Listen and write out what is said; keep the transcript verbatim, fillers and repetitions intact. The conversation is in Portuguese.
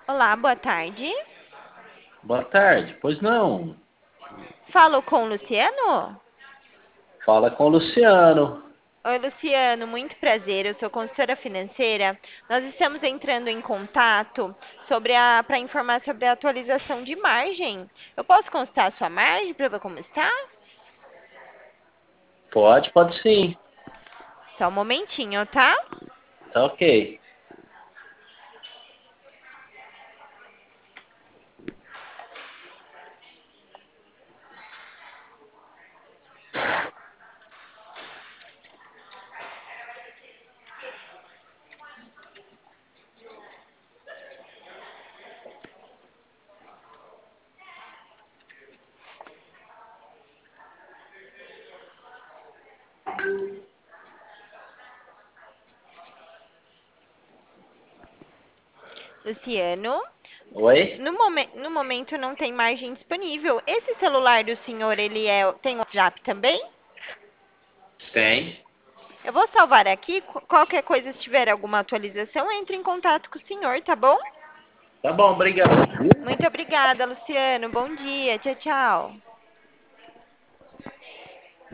Olá, boa tarde. Boa tarde. Pois não. Falo com o Luciano? Fala com o Luciano. Oi, Luciano, muito prazer. Eu sou consultora financeira. Nós estamos entrando em contato sobre a para informar sobre a atualização de margem. Eu posso consultar a sua margem para ver como está? Pode, pode sim. Só um momentinho, tá? Tá ok. Luciano, Oi? no, momen- no momento não tem margem disponível. Esse celular do senhor, ele é, tem WhatsApp também? Tem. Eu vou salvar aqui. qu- Qualquer coisa, se tiver alguma atualização, entre em contato com o senhor, tá bom? Tá bom, obrigado. Muito obrigada, Luciano. Bom dia. Tchau, tchau.